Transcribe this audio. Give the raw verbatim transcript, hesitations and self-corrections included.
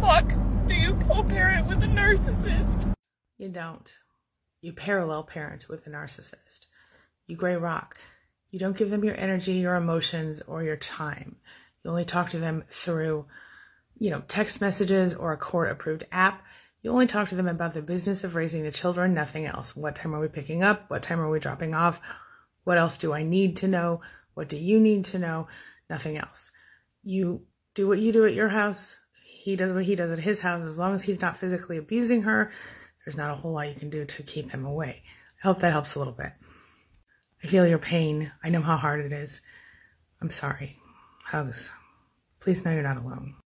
fuck do you co-parent with a narcissist? You don't. You parallel parent with a narcissist. You gray rock. You don't give them your energy, your emotions, or your time. You only talk to them through, you know, text messages or a court-approved app. You only talk to them about the business of raising the children, nothing else. What time are we picking up? What time are we dropping off? What else do I need to know? What do you need to know? Nothing else. You do what you do at your house. He does what he does at his house. As long as he's not physically abusing her, there's not a whole lot you can do to keep him away. I hope that helps a little bit. I feel your pain. I know how hard it is. I'm sorry. Hugs. Please know you're not alone.